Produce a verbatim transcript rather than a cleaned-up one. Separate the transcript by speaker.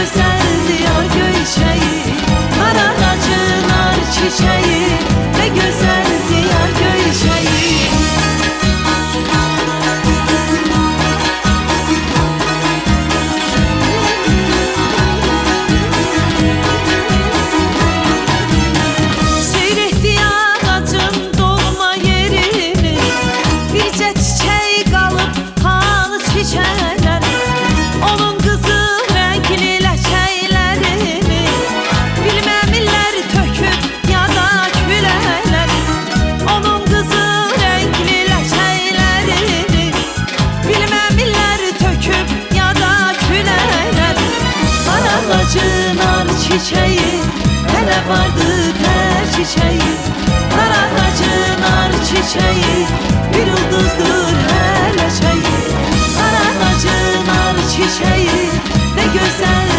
Speaker 1: güzel diyar Göyçeyi, dar ağacı nar çiçeği, ne güzel diyar Göyçeyi. Seyrettiği ağacın dolma yerini, bircə çiçeği kalıp halı çiçeğler. Onun kızı renkli leçeylerini, bilmemiller töküp ya da küleler. Onun kızı renkli leçeylerini, bilmemiller töküp ya da küleler. Dar ağacı nar çiçeği, hele vardı ter çiçeği. Dar ağacı nar çiçeği, bir yıldızdır hele çayı. Dar ağacı nar çiçeği, ne güzel